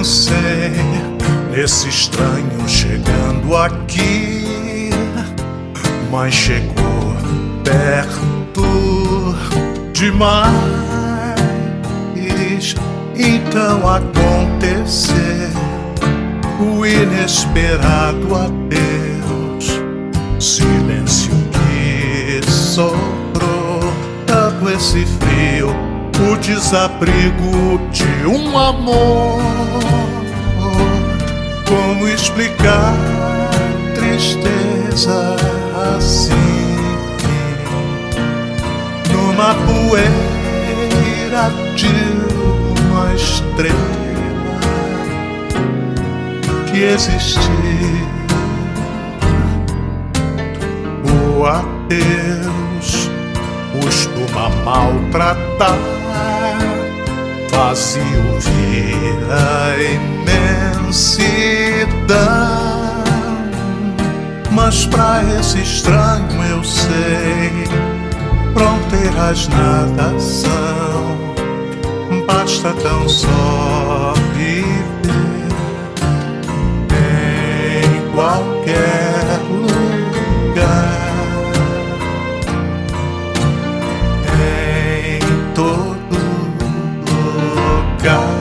pensei nesse estranho chegando aqui, mas chegou perto demais. Então aconteceu o inesperado adeus, silêncio que sobrou, tanto esse frio, o desabrigo de um amor. Como explicar tristeza assim, numa poeira de uma estrela que existiu? O adeus costuma maltratar, vazio vira imensidão. Mas pra esse estranho eu sei, fronteiras nada são. Basta tão só viver em qualquer lugar, em todo lugar.